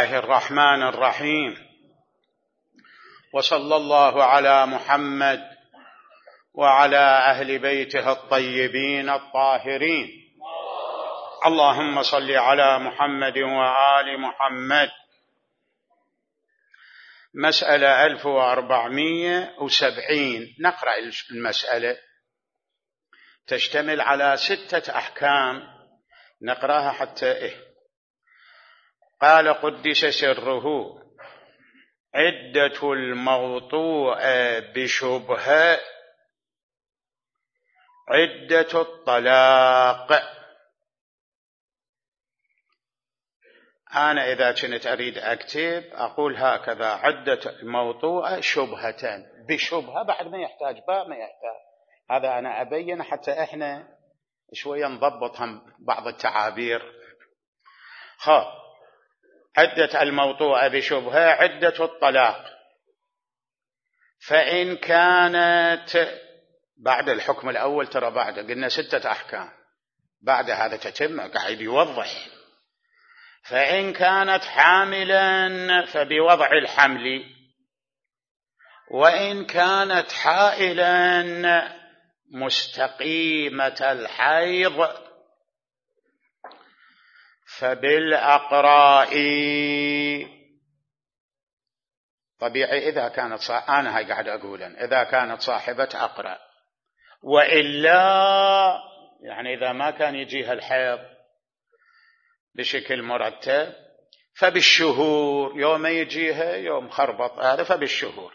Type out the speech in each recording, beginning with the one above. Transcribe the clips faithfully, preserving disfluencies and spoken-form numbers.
الله الرحمن الرحيم، وصلى الله على محمد وعلى أهل بيته الطيبين الطاهرين. اللهم صل على محمد وآل محمد. مسألة ألف وأربعمائة وسبعين. نقرأ المسألة، تشتمل على ستة أحكام، نقرأها حتى إيه. قال قدس سره: عدة الموطوء بشبهة عدة الطلاق. أنا إذا كنت أريد أكتب أقول هكذا: عدة الموطوء شبهة بشبهة، بعد ما يحتاج باء ما يحتاج. هذا أنا أبين حتى إحنا شوية نضبط هم بعض التعابير. خا عدة الموطوء بشبهة عدة الطلاق. فإن كانت بعد الحكم الأول، ترى بعد قلنا ستة أحكام، بعد هذا تتم، قاعد يوضح. فإن كانت حاملا فبوضع الحمل، وإن كانت حائلا مستقيمة الحيض فبالأقراء. طبيعي إذا كانت صاح... أنا هاي قاعد أقولا إذا كانت صاحبة أقرأ، وإلا يعني إذا ما كان يجيها الحيض بشكل مرتب فبالشهور، يوم يجيها يوم خربط هذا فبالشهور.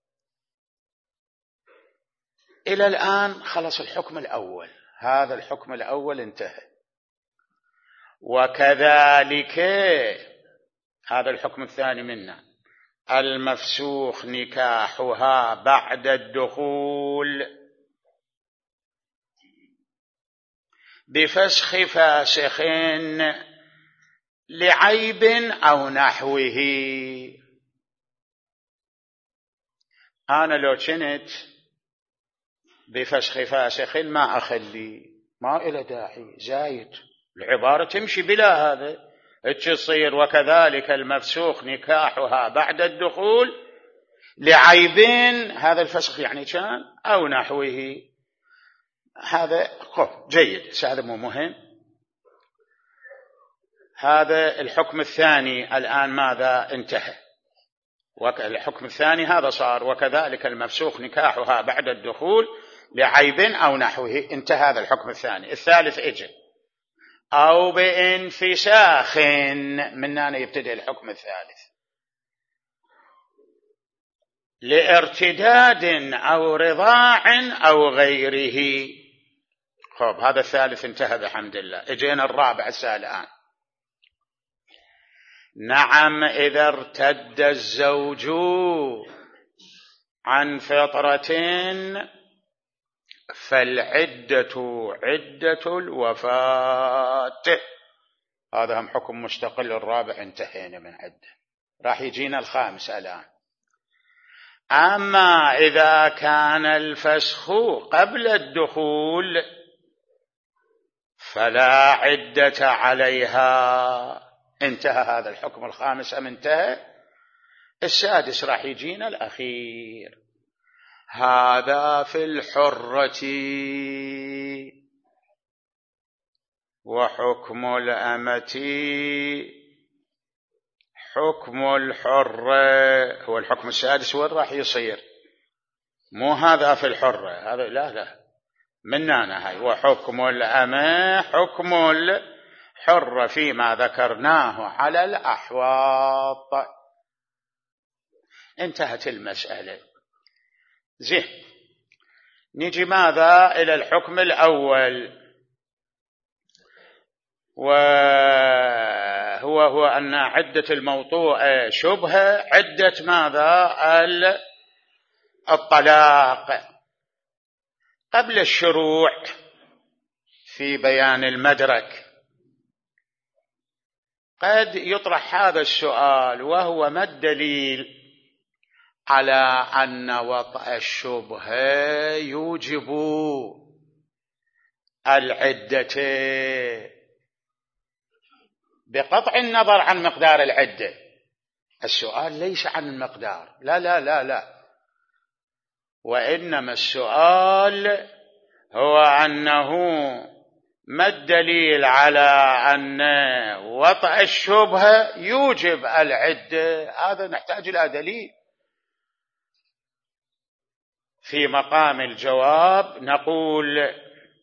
إلى الآن خلص الحكم الأول، هذا الحكم الأول انتهى. وكذلك هذا الحكم الثاني منا: المفسوخ نكاحها بعد الدخول بفسخ فاسخ لعيب أو نحوه. أنا لو كنت بفسخ فاسخ ما أخلي، ما إلى داعي زايد، العبارة تمشي بلا هذا تصير: وكذلك المفسوخ نكاحها بعد الدخول لعيب، هذا الفسخ يعني كان أو نحوه. هذا جيد، هذا مو مهم. هذا الحكم الثاني الآن ماذا انتهى؟ الحكم الثاني هذا صار: وكذلك المفسوخ نكاحها بعد الدخول لعيب أو نحوه، انتهى هذا الحكم الثاني. الثالث اجى: أو بانفساخ، من هنا يبتدئ الحكم الثالث، لارتداد أو رضاع أو غيره. خب هذا الثالث انتهى بحمد الله. اجينا الرابع الآن: نعم إذا ارتد الزوج عن فطرة فالعدة عدة الوفاة. هذا هم حكم مستقل. الرابع انتهينا من عدة، راح يجينا الخامس الآن. أما إذا كان الفسخ قبل الدخول فلا عدة عليها. انتهى هذا الحكم الخامس أم انتهى؟ السادس راح يجينا الأخير. هذا في الحرة. وحكم الأمة حكم الحرة. هو الحكم السادس وين راح يصير؟ مو هذا في الحرة، هذا لا لا مننا هاي. وحكم الأمة حكم الحرة فيما ذكرناه على الأحواط. انتهت المسألة. زين، نجي ماذا إلى الحكم الأول، وهو هو أن عدة الموطوء شبهة عدة ماذا؟ الطلاق. قبل الشروع في بيان المدرك قد يطرح هذا السؤال، وهو: ما الدليل على أن وطأ الشبهة يوجب العدة بقطع النظر عن مقدار العدة؟ السؤال ليس عن المقدار، لا لا لا لا، وإنما السؤال هو أنه ما الدليل على أن وطأ الشبهة يوجب العدة؟ هذا نحتاج إلى دليل. في مقام الجواب نقول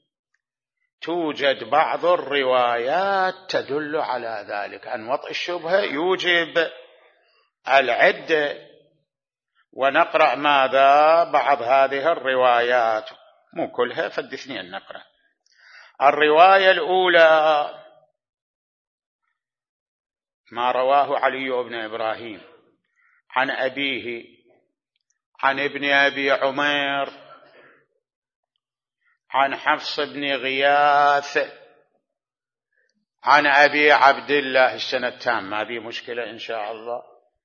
توجد بعض الروايات تدل على ذلك، أن وطأ الشبهة يوجب العدة، ونقرأ ماذا بعض هذه الروايات، مو كلها، فد اثنين نقرأ. الرواية الأولى ما رواه علي بن إبراهيم عن أبيه عن ابن أبي عمير عن حفص بن غياث عن أبي عبد الله، السنة التامة، هذه مشكلة إن شاء الله.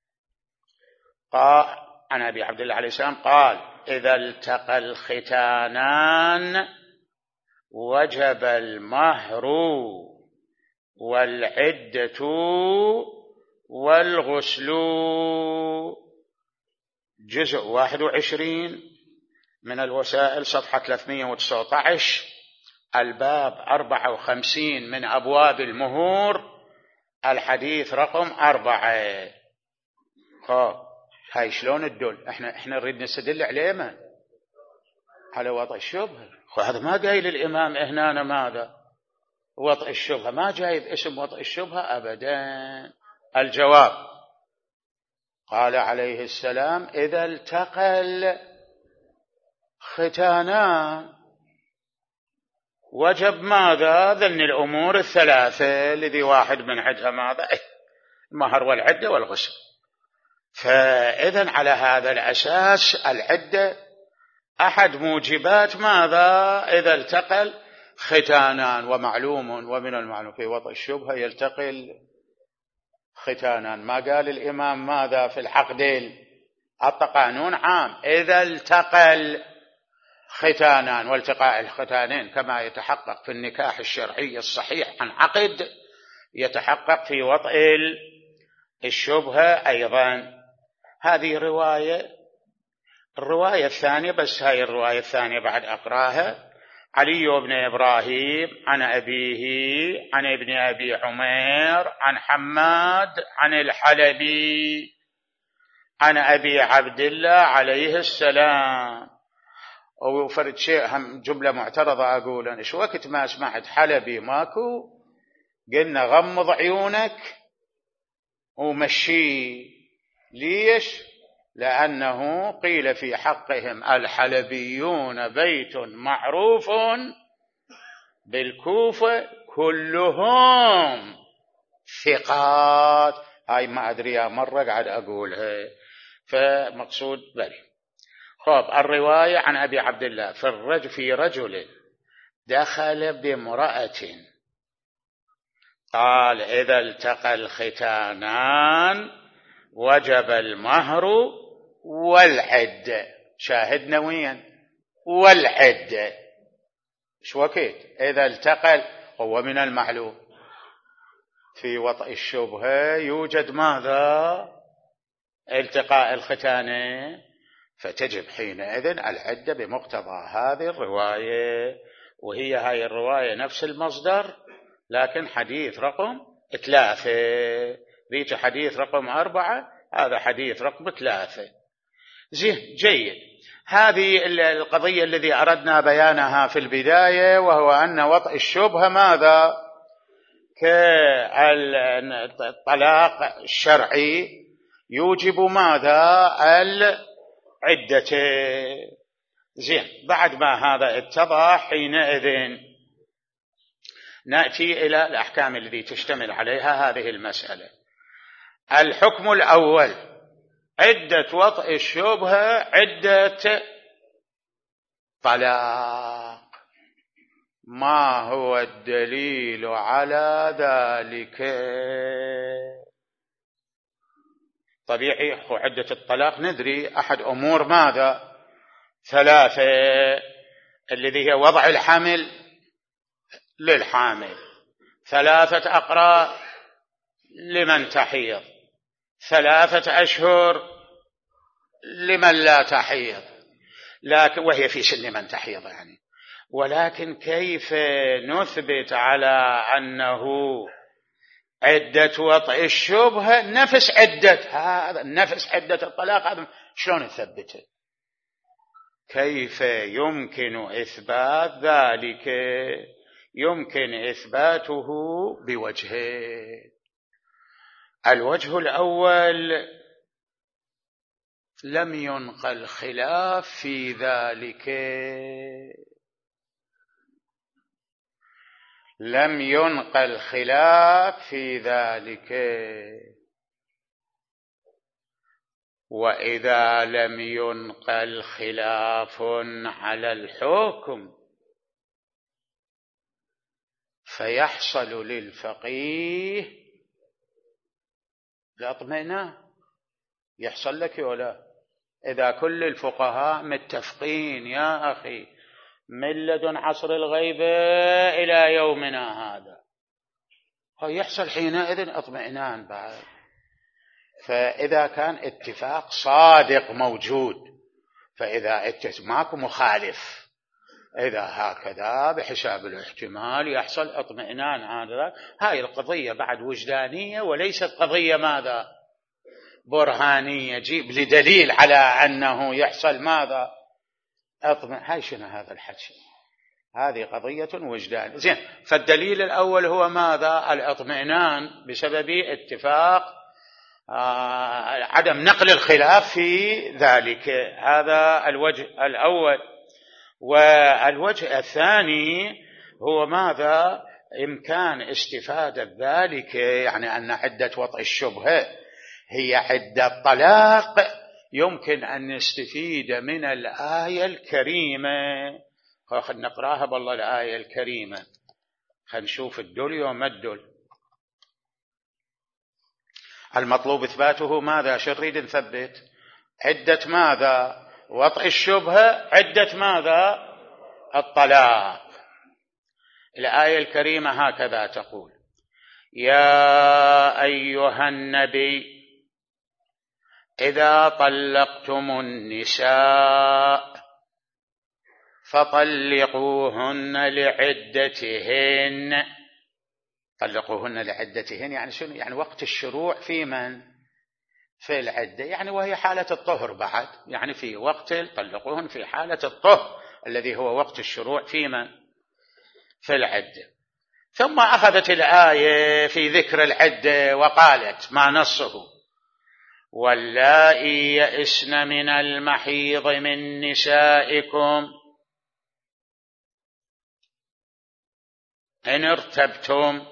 قال عن أبي عبد الله عليه السلام قال: إذا التقى الختانان وجب المهر والعدة والغسل. جزء واحد وعشرين من الوسائل، صفحة ثلاثمئة وتسعة عشر، الباب أربعة وخمسين من أبواب المهور، الحديث رقم أربعة. خب هاي شلون الدل؟ احنا احنا نريد نستدل عليه ما على وطأ الشبهة. هذا ما قايل الإمام هنا ماذا وطأ الشبهة، ما جايب اسم وطأ الشبهة أبدا. الجواب قال عليه السلام: إذا التقى الختانان وجب ماذا؟ ذن الأمور الثلاثة الذي واحد من عدها ماذا؟ المهر والعدة والغسل. فإذن على هذا الأساس العدة أحد موجبات ماذا؟ إذا التقى الختانان، ومعلوم ومن المعلوم في وطأ الشبهة يلتقي الختانان. ما قال الإمام ماذا في العقدين؟ أعطى قانون عام: إذا التقى الختانان، والتقاء الختانين كما يتحقق في النكاح الشرعي الصحيح عن عقد يتحقق في وطأ الشبهة أيضا. هذه رواية. الرواية الثانية، بس هاي الرواية الثانية بعد أقراها: علي بن إبراهيم عن أبيه عن ابن أبي عمير عن حماد عن الحلبي عن أبي عبد الله عليه السلام. وفرد شيء هم جملة معترضة أقول أنا، شو وقت ما سمعت حلبي ماكو قلنا غمض عيونك ومشي. ليش؟ لأنه قيل في حقهم: الحلبيون بيت معروف بالكوفة كلهم ثقات. هاي ما أدري مرة قاعد أقولها، فمقصود بلي. خب الرواية عن أبي عبد الله: في الرجل في رجل دخل بامرأة قال: إذا التقى الختانان وجب المهر والعدة. شاهدنا وين؟ والعدة. شو وقت إذا التقى؟ هو من المعلوم في وطأ الشبهة يوجد ماذا؟ التقاء الختانين، فتجب حينئذ العدة بمقتضى هذه الرواية. وهي هاي الرواية نفس المصدر، لكن حديث رقم ثلاثة، ذيك حديث رقم أربعة، هذا حديث رقم ثلاثة. زين، جيد. هذه القضية الذي أردنا بيانها في البداية، وهو أن وطأ الشبهة ماذا؟ كالطلاق الشرعي يوجب ماذا؟ العدة. زين، بعد ما هذا اتضح حينئذ نأتي إلى الأحكام التي تشتمل عليها هذه المسألة. الحكم الأول: عدة وطأ الشبهة عدة طلاق. ما هو الدليل على ذلك؟ طبيعي عدة الطلاق ندري أحد أمور ماذا؟ ثلاثة، الذي هي وضع الحمل للحامل، ثلاثة أقراء لمن تحيض، ثلاثة أشهر لمن لا تحيض، لكن وهي في سن من تحيض يعني. ولكن كيف نثبت على أنه عدة وطئ الشبهة نفس عدة هذا نفس عدة الطلاق؟ هذا شلون نثبته؟ كيف يمكن إثبات ذلك؟ يمكن إثباته بوجهين. الوجه الأول: لم ينقل خلاف في ذلك، لم ينقل خلاف في ذلك. وإذا لم ينقل خلاف على الحكم فيحصل للفقيه الاطمئنان. يحصل لك ولا؟ إذا كل الفقهاء متفقين يا أخي من لدن عصر الغيبة إلى يومنا هذا، يحصل حينئذ اطمئنان بعد. فإذا كان اتفاق صادق موجود، فإذا اتفاق ماكو مخالف، إذا هكذا بحساب الاحتمال يحصل اطمئنان. هذا هاي القضية بعد وجدانية وليست قضية ماذا برهانية. جيب لي دليل على أنه يحصل ماذا اطمئنان. هاي شنو هذا الحكي؟ هذه قضية وجدان. زين، فالدليل الأول هو ماذا؟ الاطمئنان بسبب اتفاق آه عدم نقل الخلاف في ذلك. هذا الوجه الأول. والوجه الثاني هو ماذا؟ إمكان استفادة ذلك، يعني أن عدة وطئ الشبهة هي عدة طلاق. يمكن أن نستفيد من الآية الكريمة. خلينا نقراها بالله الآية الكريمة، خلينا نشوف الدل وما الدل. المطلوب إثباته ماذا؟ شو نريد نثبت؟ عدة ماذا؟ وطئ الشبهة، عدة ماذا؟ الطلاق. الآية الكريمة هكذا تقول: يا أيها النبي إذا طلقتم النساء فطلقوهن لعدتهن. طلقوهن لعدتهن يعني شنو؟ يعني وقت الشروع في من؟ في العدة، يعني وهي حالة الطهر بعد، يعني في وقت طلقوهن في حالة الطهر الذي هو وقت الشروع في من؟ في العدة. ثم أخذت الآية في ذكر العدة وقالت ما نصه: واللائي يئسن من المحيض من نسائكم إن ارتبتم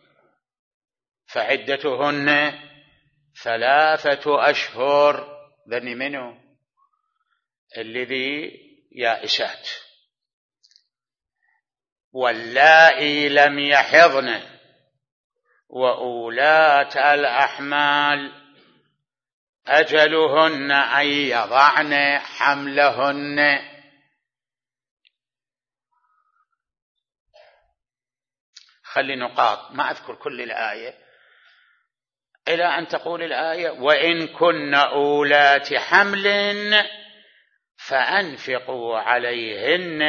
فعدتهن ثلاثة أشهر. ذني منه الذي يائسات. واللائي لم يحضن وأولات الأحمال أجلهن أن يضعن حملهن. خلي نقاط، ما أذكر كل الآية، إلى أن تقول الآية: وإن كن أولات حمل فأنفقوا عليهن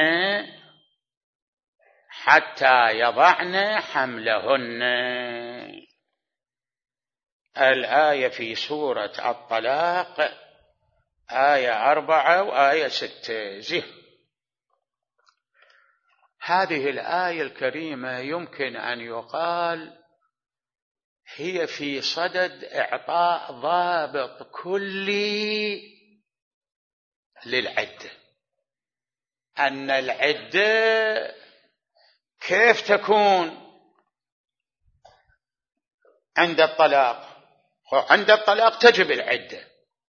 حتى يضعن حملهن. الآية في سورة الطلاق آية أربعة وآية ستة. زه هذه الآية الكريمة يمكن أن يقال هي في صدد إعطاء ضابط كلي للعدة، أن العدة كيف تكون عند الطلاق. عند الطلاق تجب العدة،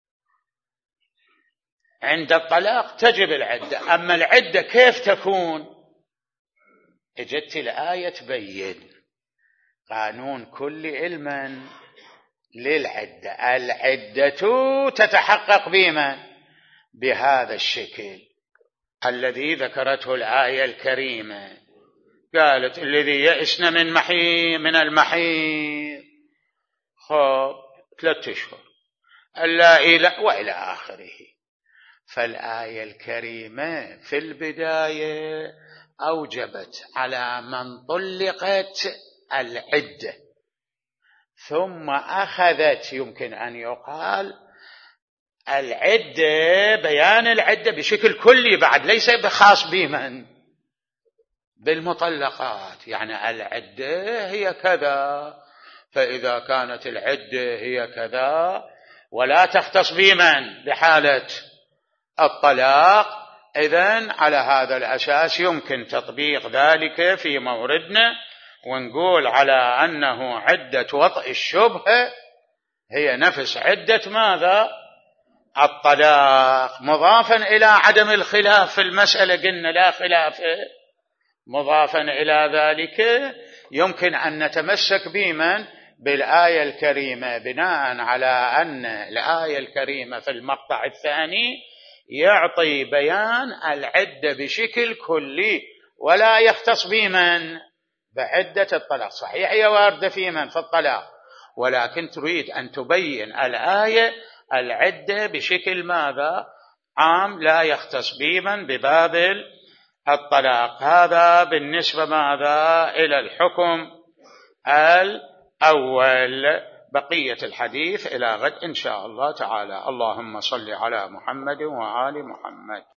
عند الطلاق تجب العدة. أما العدة كيف تكون؟ اجت الآية تبين قانون كل علما للعدة. العدة تتحقق بمن؟ بهذا الشكل الذي ذكرته الآية الكريمة. قالت الذي يئسن من محيض من المحيض، خب ثلاثة أشهر اللائي لا وإلى آخره. فالآية الكريمة في البداية أوجبت على من طلقت العدة، ثم أخذت يمكن أن يقال العدة بيان العدة بشكل كلي بعد، ليس بخاص بمن بالمطلقات، يعني العدة هي كذا، فإذا كانت العدة هي كذا ولا تختص بمن بحالة الطلاق، إذن على هذا الأساس يمكن تطبيق ذلك في موردنا ونقول على أنه عدة وطئ الشبهة هي نفس عدة ماذا؟ الطلاق، مضافا إلى عدم الخلاف في المسألة، قلنا لا خلاف، مضافا إلى ذلك يمكن أن نتمسك بمن بالآية الكريمة بناء على أن الآية الكريمة في المقطع الثاني يعطي بيان العدة بشكل كلي ولا يختص بمن بعدة الطلاق. صحيح هي واردة في من في الطلاق، ولكن تريد أن تبين الآية العدة بشكل ماذا عام لا يختص بمن بباب الطلاق. هذا بالنسبة ماذا إلى الحكم الأول. بقية الحديث إلى غد إن شاء الله تعالى. اللهم صل على محمد وآل محمد.